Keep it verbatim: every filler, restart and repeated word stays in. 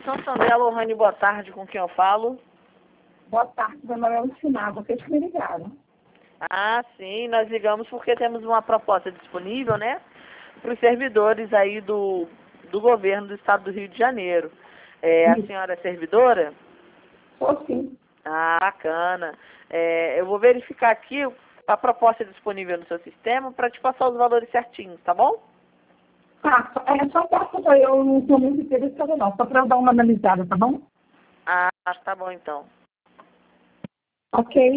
São Sandra, Lohane, boa tarde, com quem eu falo? Boa tarde, dona Leontina, vocês que me ligaram. Ah, sim, nós ligamos porque temos uma proposta disponível, né? Para os servidores aí do, do governo do estado do Rio de Janeiro. É, a Isso. senhora é servidora? Sou sim. Ah, bacana. É, eu vou verificar aqui a proposta disponível no seu sistema para te passar os valores certinhos, tá bom? Tá, só- é só para eu não estou muito interessada não, só para eu dar uma analisada, tá bom? Ah, tá bom então. Ok.